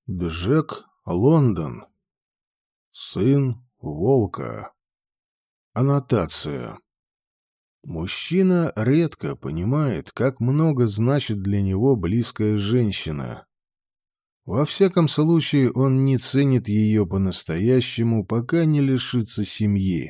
Джек Лондон. Сын волка. Аннотация. Мужчина редко понимает, как много значит для него близкая женщина. Во всяком случае, он не ценит ее по-настоящему, пока не лишится семьи.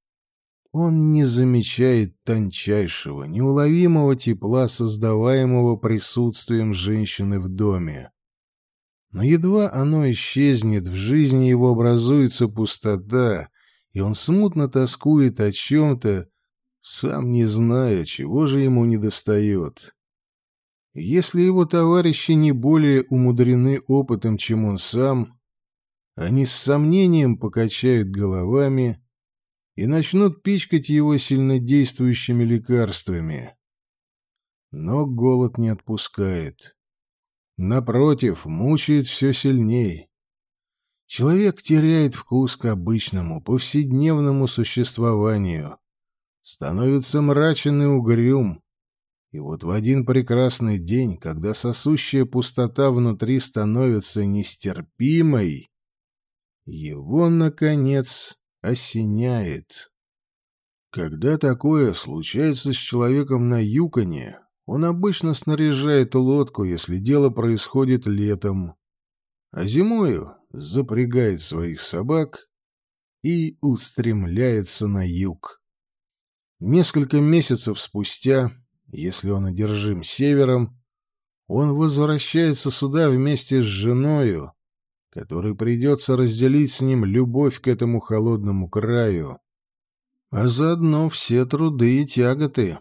Он не замечает тончайшего, неуловимого тепла, создаваемого присутствием женщины в доме. Но едва оно исчезнет, в жизни его образуется пустота, и он смутно тоскует о чем-то, сам не зная, чего же ему недостает. Если его товарищи не более умудрены опытом, чем он сам, они с сомнением покачают головами и начнут пичкать его сильнодействующими лекарствами. Но голод не отпускает. Напротив, мучает все сильней. Человек теряет вкус к обычному, повседневному существованию, становится мрачен и угрюм. И вот в один прекрасный день, когда сосущая пустота внутри становится нестерпимой, его, наконец, осеняет. Когда такое случается с человеком на Юконе, он обычно снаряжает лодку, если дело происходит летом, а зимою запрягает своих собак и устремляется на юг. Несколько месяцев спустя, если он одержим севером, он возвращается сюда вместе с женою, которой придется разделить с ним любовь к этому холодному краю, а заодно все труды и тяготы.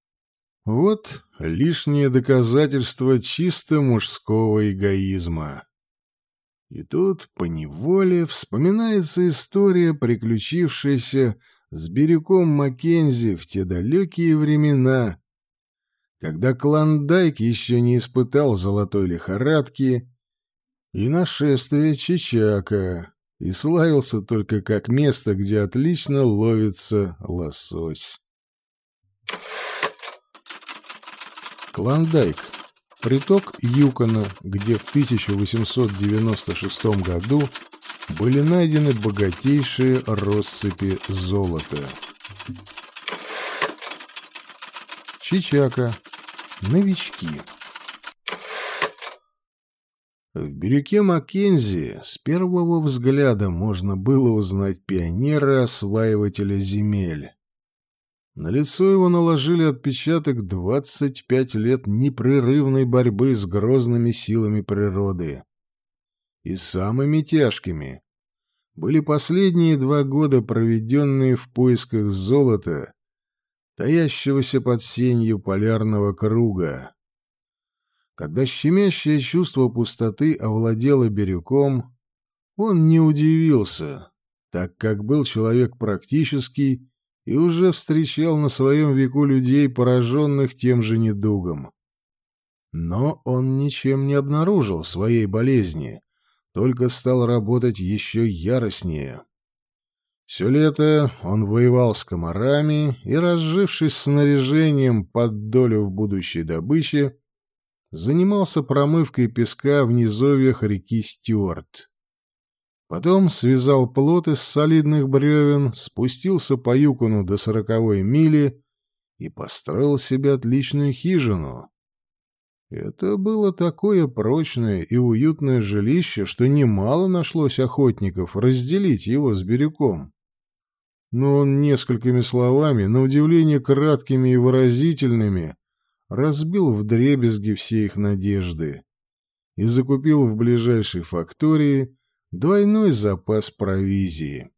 Вот лишнее доказательство чисто мужского эгоизма. И тут поневоле вспоминается история, приключившаяся с Бирюком Маккензи в те далекие времена, когда Клондайк еще не испытал золотой лихорадки и нашествия Чичака, и славился только как место, где отлично ловится лосось. Клондайк — приток Юкона, где в 1896 году были найдены богатейшие россыпи золота. Чичака. Новички. В Бирюке Маккензи с первого взгляда можно было узнать пионера-осваивателя земель. На лицо его наложили отпечаток 25 лет непрерывной борьбы с грозными силами природы. И самыми тяжкими были последние 2 года, проведенные в поисках золота, таящегося под сенью полярного круга. Когда щемящее чувство пустоты овладело Бирюком, он не удивился, так как был человек практический и уже встречал на своем веку людей, пораженных тем же недугом. Но он ничем не обнаружил своей болезни, только стал работать еще яростнее. Все лето он воевал с комарами и, разжившись снаряжением под долю в будущей добыче, занимался промывкой песка в низовьях реки Стюарт. Потом связал плот из солидных бревен, спустился по Юкону до 40-й мили и построил себе отличную хижину. Это было такое прочное и уютное жилище, что немало нашлось охотников разделить его с Бирюком. Но он несколькими словами, на удивление краткими и выразительными, разбил вдребезги все их надежды и закупил в ближайшей фактории двойной запас провизии.